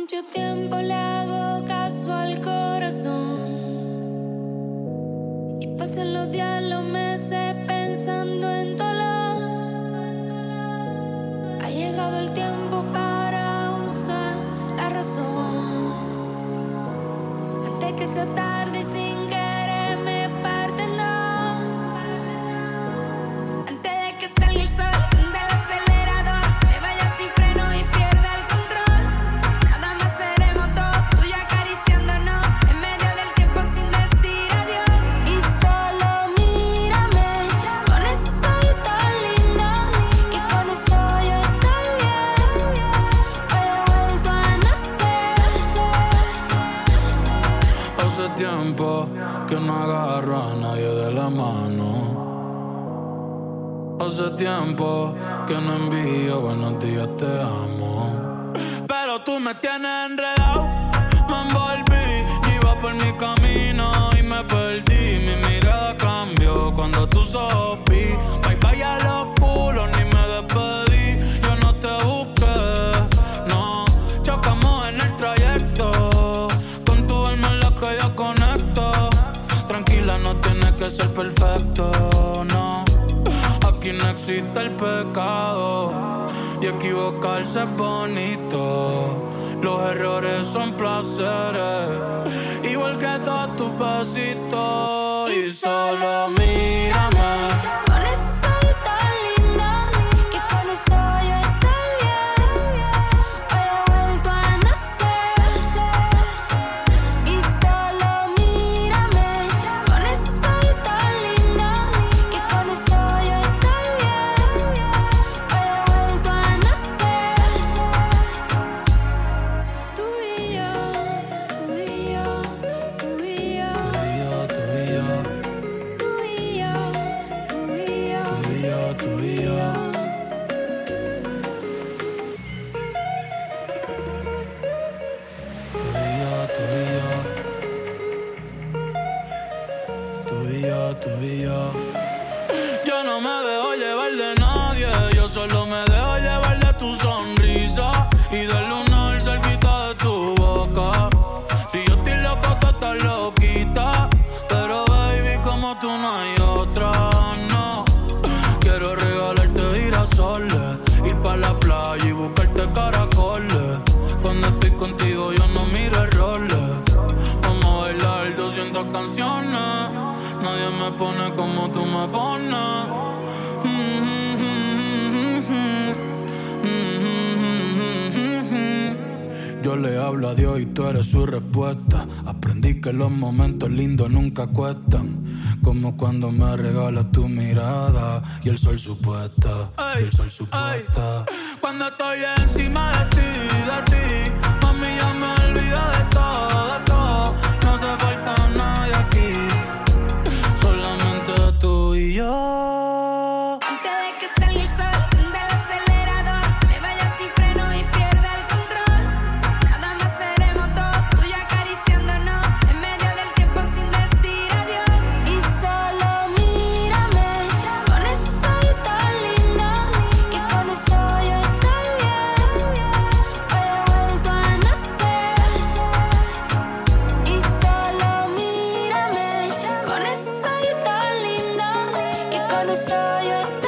mucho tiempo le hago caso al corazón y pasan los días, los meses pensando en dolor. Ha llegado el tiempo para usar la razón antes que sea tarde y sin querer me parte, no. Antes de que salga el sol del acelerador, me vaya sin freno y pierda el control. Nada más seremos dos, tú y yo acariciándonos en medio del tiempo sin decir adiós. Y solo mírame con ese ojito lindo, que con eso yo estoy bien. Hoy he vuelto a nacer. Hace tiempo que no agarro a nadie de la mano. Hace tiempo que no envío buenos días, te amo. Pero tú me tienes enredado, me envolví, iba por mi camino y me perdí. Mi mirada cambió cuando tú sopí. Bye bye a los culos, ni me despedí. Yo no te busqué, no. Chocamos en el trayecto, con tu alma en la que yo conecto. Tranquila, no tienes que ser perfecto, no. Aquí no existe el pecado y equivocarse es bonito. Los errores son placeres, igual que todos tus besitos. Y solo mírame Con ese ojito lindo, que con eso yo estoy bien. Hoy he vuelto a nacer. Y solo mírame con ese ojito lindo, que con eso yo estoy bien. Hoy he vuelto a nacer. Tú y yo, tú y yo, tú y yo, tú y yo, tú y yo, tú y yo, tú y yo, tú y yo. Tú y yo, tú y yo. Yo no me dejo llevar de nadie, yo solo me dejo llevar de tu sonrisa y del lunar cerquita de tu boca. Si yo estoy loco, tú estás loquita, pero baby, como tú no hay otra, no. Quiero regalarte girasoles, ir pa' la playa y buscarte caracoles. Cuando estoy contigo yo no miro errores. Vamos a bailar 200 canciones, nadie me pone como tú me pones. Yo le hablo a Dios y tú eres su respuesta. Aprendí que los momentos lindos nunca cuestan, como cuando me regalas tu mirada y el sol supuesta, y el sol supuesta. Cuando estoy encima de ti, mami, ya me olvido de todo, de todo. No hace falta nadie aquí, solamente tú y yo. Antes de que salga el sol del acelerador, me vaya sin freno y pierda el control. Nada más seremos dos, tú y yo acariciándonos en medio del tiempo sin decir adiós. Y solo mírame con ese ojito lindo, que con eso yo estoy bien. Hoy he vuelto a nacer. Y solo mírame con ese ojito lindo, que con eso yo estoy bien.